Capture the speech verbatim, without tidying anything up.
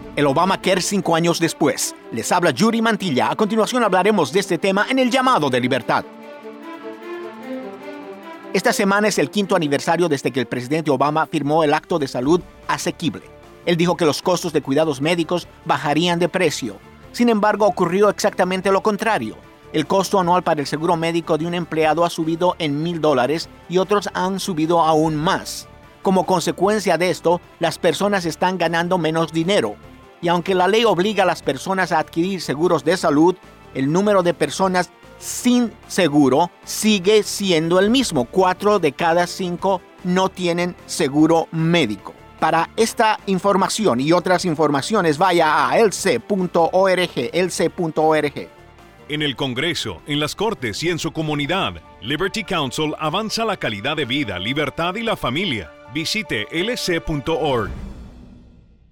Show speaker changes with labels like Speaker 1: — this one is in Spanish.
Speaker 1: El Obamacare cinco años después. Les habla Yuri Mantilla. A continuación hablaremos de este tema en El Llamado de Libertad. Esta semana es el quinto aniversario desde que el presidente Obama firmó el Acto de Salud Asequible. Él dijo que los costos de cuidados médicos bajarían de precio. Sin embargo, ocurrió exactamente lo contrario. El costo anual para el seguro médico de un empleado ha subido en mil dólares y otros han subido aún más. Como consecuencia de esto, las personas están ganando menos dinero. Y aunque la ley obliga a las personas a adquirir seguros de salud, el número de personas sin seguro sigue siendo el mismo. Cuatro de cada cinco no tienen seguro médico. Para esta información y otras informaciones, vaya a L C punto org, L C punto org.
Speaker 2: En el Congreso, en las Cortes y en su comunidad, Liberty Counsel avanza la calidad de vida, libertad y la familia. Visite L C punto org.